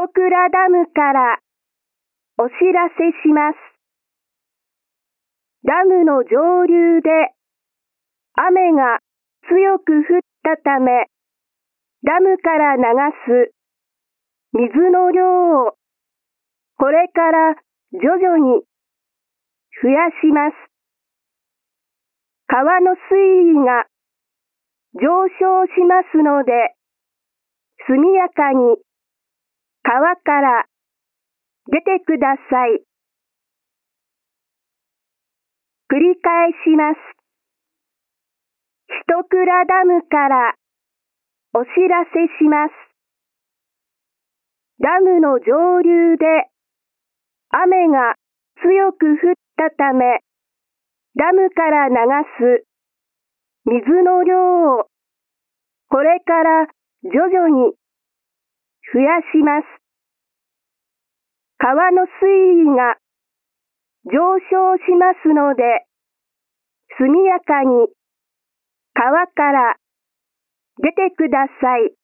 一倉ダムからお知らせします。ダムの上流で雨が強く降ったため、ダムから流す水の量をこれから徐々に増やします。川の水位が上昇しますので、速やかに川から出てください。繰り返します。一倉ダムからお知らせします。ダムの上流で雨が強く降ったため、ダムから流す水の量をこれから徐々に増やします。川の水位が上昇しますので、速やかに川から出てください。